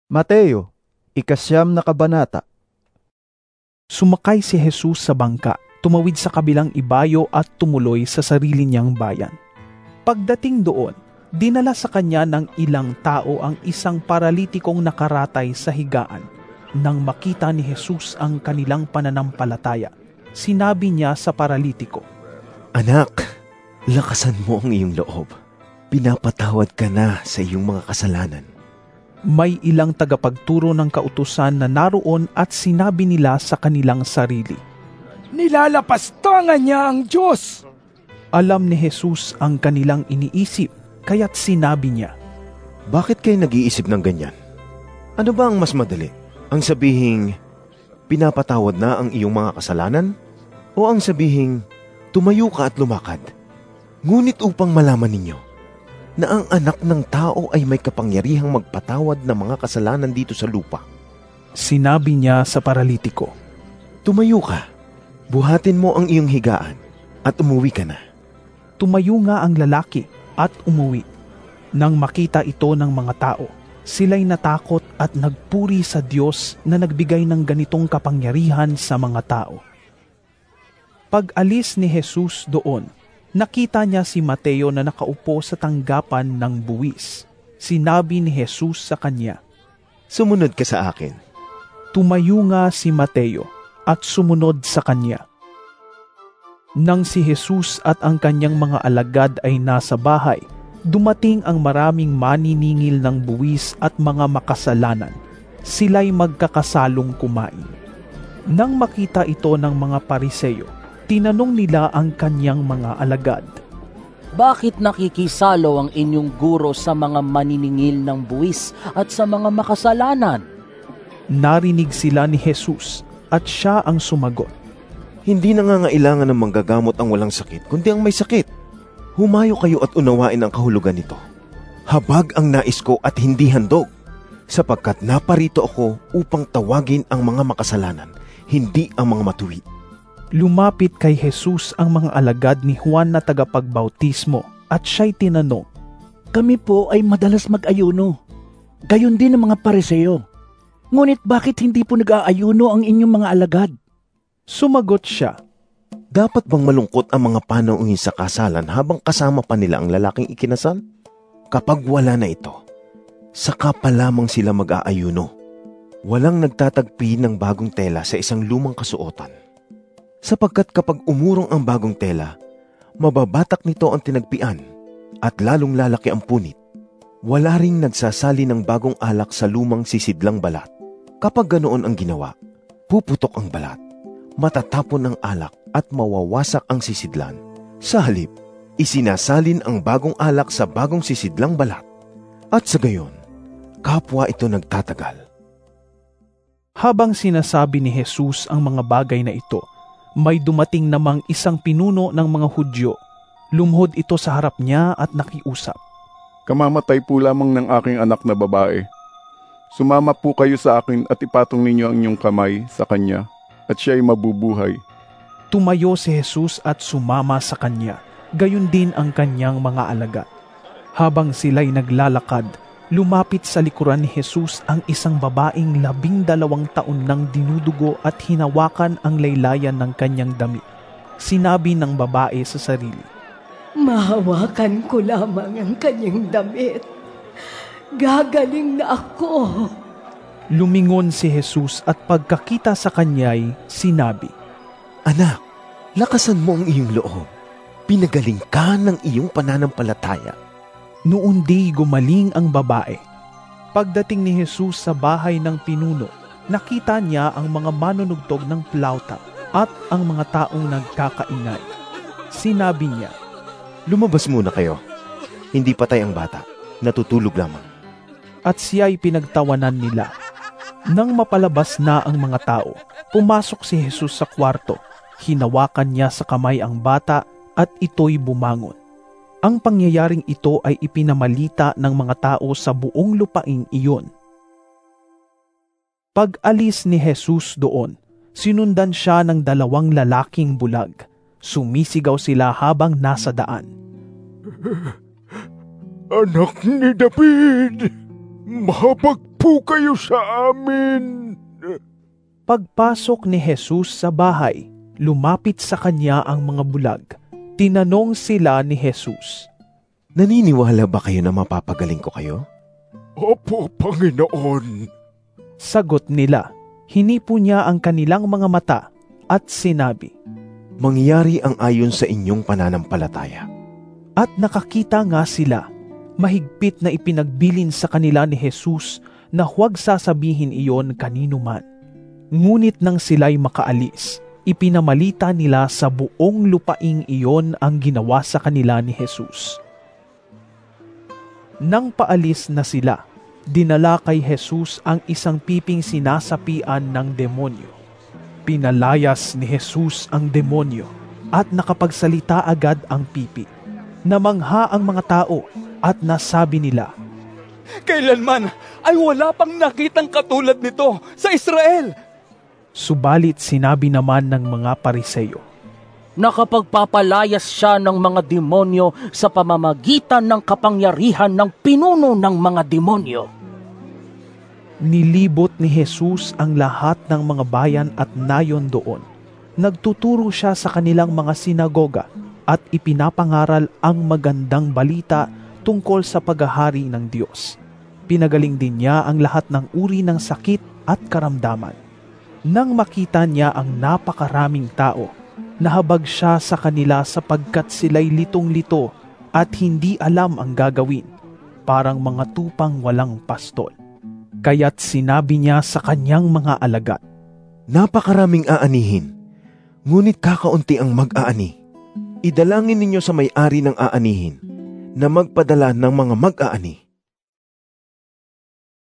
Mateo, 9 na kabanata. Sumakay si Jesus sa bangka, tumawid sa kabilang ibayo at tumuloy sa sarili niyang bayan. Pagdating doon, dinala sa kanya ng ilang tao ang isang paralitikong nakaratay sa higaan. Nang makita ni Jesus ang kanilang pananampalataya, sinabi niya sa paralitiko, "Anak, lakasan mo ang iyong loob. Pinapatawad ka na sa iyong mga kasalanan." May ilang tagapagturo ng kautusan na naroon at sinabi nila sa kanilang sarili, "Nilalapastangan niya ang Diyos!" Alam ni Jesus ang kanilang iniisip, kaya't sinabi niya, "Bakit kayo nag-iisip ng ganyan? Ano ba ang mas madali? Ang sabihing, pinapatawad na ang iyong mga kasalanan? O ang sabihing, tumayo ka at lumakad? Ngunit upang malaman ninyo na ang anak ng tao ay may kapangyarihang magpatawad ng mga kasalanan dito sa lupa." Sinabi niya sa paralitiko, "Tumayo ka, buhatin mo ang iyong higaan at umuwi ka na." Tumayo nga ang lalaki at umuwi. Nang makita ito ng mga tao, sila'y natakot at nagpuri sa Diyos na nagbigay ng ganitong kapangyarihan sa mga tao. Pag-alis ni Jesus doon, nakita niya si Mateo na nakaupo sa tanggapan ng buwis. Sinabi ni Jesus sa kanya, "Sumunod ka sa akin." Tumayo nga si Mateo at sumunod sa kanya. Nang si Jesus at ang kanyang mga alagad ay nasa bahay, dumating ang maraming maniningil ng buwis at mga makasalanan. Sila'y magkakasalong kumain. Nang makita ito ng mga Pariseo, tinanong nila ang kanyang mga alagad, "Bakit nakikisalo ang inyong guro sa mga maniningil ng buwis at sa mga makasalanan?" Narinig sila ni Jesus at siya ang sumagot, "Hindi nangangailangan ng manggagamot ang walang sakit, kundi ang may sakit. Humayo kayo at unawain ang kahulugan nito. Habag ang nais ko at hindi handog, sapagkat naparito ako upang tawagin ang mga makasalanan, hindi ang mga matuwid." Lumapit kay Jesus ang mga alagad ni Juan na tagapagbautismo at siya'y tinanong, "Kami po ay madalas mag-ayuno, gayon din ang mga Pariseo. Ngunit bakit hindi po nag-aayuno ang inyong mga alagad?" Sumagot siya, "Dapat bang malungkot ang mga panauhin sa kasalan habang kasama pa nila ang lalaking ikinasal? Kapag wala na ito, saka pa lamang sila mag-aayuno. Walang nagtatagpi ng bagong tela sa isang lumang kasuotan. Sapagkat kapag umurong ang bagong tela, mababatak nito ang tinagpian at lalong lalaki ang punit. Wala ring nagsasali ng bagong alak sa lumang sisidlang balat. Kapag ganoon ang ginawa, puputok ang balat, matatapon ang alak at mawawasak ang sisidlan. Sa halip, isinasalin ang bagong alak sa bagong sisidlang balat. At sa gayon, kapwa ito nagtatagal." Habang sinasabi ni Jesus ang mga bagay na ito, may dumating namang isang pinuno ng mga Hudyo. Lumuhod ito sa harap niya at nakiusap, "Kamamatay po lamang ng aking anak na babae. Sumama po kayo sa akin at ipatong ninyo ang inyong kamay sa kanya at siya ay mabubuhay." Tumayo si Jesus at sumama sa kanya, gayon din ang kanyang mga alagad. Habang sila'y naglalakad, lumapit sa likuran ni Jesus ang isang babaeng 12 taon nang dinudugo at hinawakan ang laylayan ng kanyang damit. Sinabi ng babae sa sarili, "Mahawakan ko lamang ang kanyang damit. Gagaling na ako." Lumingon si Jesus at pagkakita sa kanya'y sinabi, "Anak, lakasan mo ang iyong loob. Pinagaling ka ng iyong pananampalataya." Noon di gumaling ang babae. Pagdating ni Jesus sa bahay ng pinuno, nakita niya ang mga manunugtog ng plauta at ang mga taong nagkakaingay. Sinabi niya, "Lumabas muna kayo. Hindi patay ang bata, natutulog lamang." At siya'y pinagtawanan nila. Nang mapalabas na ang mga tao, pumasok si Jesus sa kwarto, hinawakan niya sa kamay ang bata at ito'y bumangon. Ang pangyayaring ito ay ipinamalita ng mga tao sa buong lupaing iyon. Pag-alis ni Jesus doon, sinundan siya ng 2 lalaking bulag. Sumisigaw sila habang nasa daan, "Anak ni David, mapagpalang po kayo sa amin. Pagpasok ni Jesus sa bahay, lumapit sa kanya ang mga bulag. Tinanong sila ni Jesus, Naniniwala ba kayo na mapapagaling ko kayo? Opo, Panginoon. Sagot nila. Hinipo niya ang kanilang mga mata at sinabi, Mangyari ang ayon sa inyong pananampalataya. At nakakita nga sila. Mahigpit na ipinagbilin sa kanila ni Jesus na huwag sasabihin iyon kanino man. Ngunit nang sila'y makaalis, ipinamalita nila sa buong lupaing iyon ang ginawa sa kanila ni Jesus. Nang paalis na sila, dinala kay Jesus ang isang piping sinasapian ng demonyo. Pinalayas ni Jesus ang demonyo at nakapagsalita agad ang pipi. Namangha ang mga tao at nasabi nila, Kailanman ay wala pang nakitang katulad nito sa Israel. Subalit sinabi naman ng mga Pariseo, Nakapagpapalayas siya ng mga demonyo sa pamamagitan ng kapangyarihan ng pinuno ng mga demonyo. Nilibot ni Jesus ang lahat ng mga bayan at nayon doon. Nagtuturo siya sa kanilang mga sinagoga at ipinapangaral ang magandang balita tungkol sa paghahari ng Diyos. Pinagaling din niya ang lahat ng uri ng sakit at karamdaman. Nang makita niya ang napakaraming tao, nahabag siya sa kanila sapagkat sila'y litong-lito at hindi alam ang gagawin, parang mga tupang walang pastol. Kaya't sinabi niya sa kanyang mga alagad, Napakaraming aanihin, ngunit kakaunti ang mag-aani. Idalangin ninyo sa may-ari ng aanihin na magpadala ng mga mag-aani